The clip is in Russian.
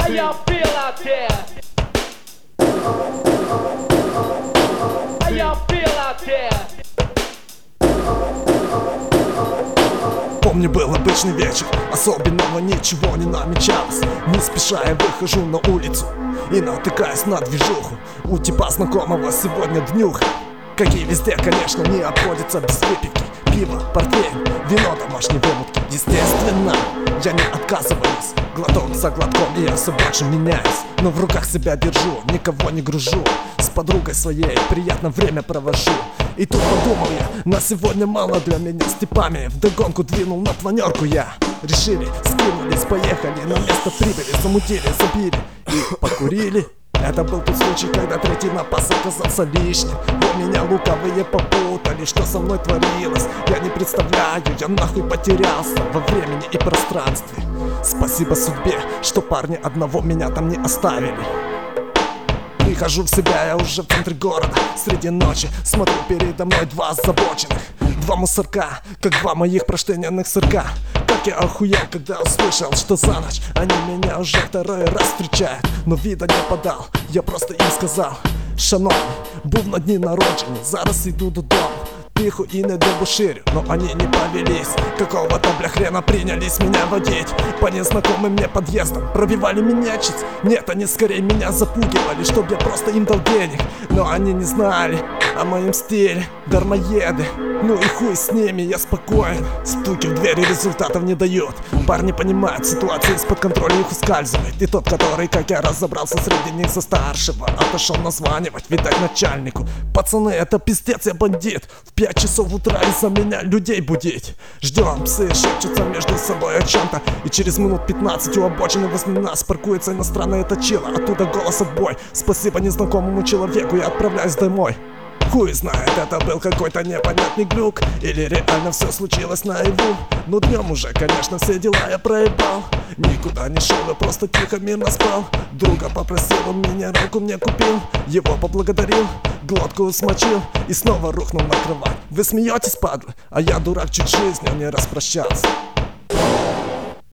How y'all feel out there? How y'all feel out there? Помню, был обычный вечер, особенного ничего не намечалось. Не спеша я выхожу на улицу и натыкаюсь на движуху. У типа знакомого сегодня днюха. Как и везде, конечно, не обходится без выпивки. Пиво, портвейн, вино, домашние вымутки. Естественно, я не отказываюсь. Глоток за глотком, и я все больше меняюсь. Но в руках себя держу, никого не гружу. С подругой своей приятно время провожу. И тут подумал я, на сегодня мало для меня с типами. Вдогонку двинул на планерку я. Решили, скинулись, поехали, на место прибыли, замутили, забили и покурили. Это был тот случай, когда третий напас оказался лишним. У меня лукавые попутали, что со мной творилось. Я не представляю, я нахуй потерялся во времени и пространстве. Спасибо судьбе, что парни одного меня там не оставили. Прихожу в себя, я уже в центре города. Среди ночи смотрю передо мной два озабоченных. Два мусорка, как два моих проштыненных сырка. Как я охуел, когда услышал, что за ночь они меня уже второй раз встречают. Но вида не подал, я просто им сказал: шановні, був на дні народження, зараз йду додому. Тихо и не дебоширю, но они не повелись. Какого-то бля хрена принялись меня водить по незнакомым мне подъездам. Пробивали минетчиц, нет, они скорее меня запугивали, чтоб я просто им дал денег. Но они не знали о моем стиле, дармоеды. Ну и хуй с ними, я спокоен. Стуки в двери результатов не дают. Парни понимают, ситуация из-под контроля их ускальзывает. И тот, который, как я разобрался, среди них за старшего, отошел названивать, видать, начальнику: пацаны, это пиздец, я бандит. В 5 часов утра из-за меня людей будить. Ждем, псы шепчутся между собой о чем-то. И через минут 15 у обочины возле нас паркуется иностранное точило. Оттуда голос отбой: спасибо незнакомому человеку, я отправляюсь домой. Хуй знает, это был какой-то непонятный глюк или реально все случилось наяву. Но днем уже, конечно, все дела я проебал. Никуда не шел, я просто тихо мирно спал. Друга попросил, он минералку мне купил. Его поблагодарил, глотку смочил и снова рухнул на кровать. Вы смеетесь, падлы? А я, дурак, чуть жизнью не распрощался.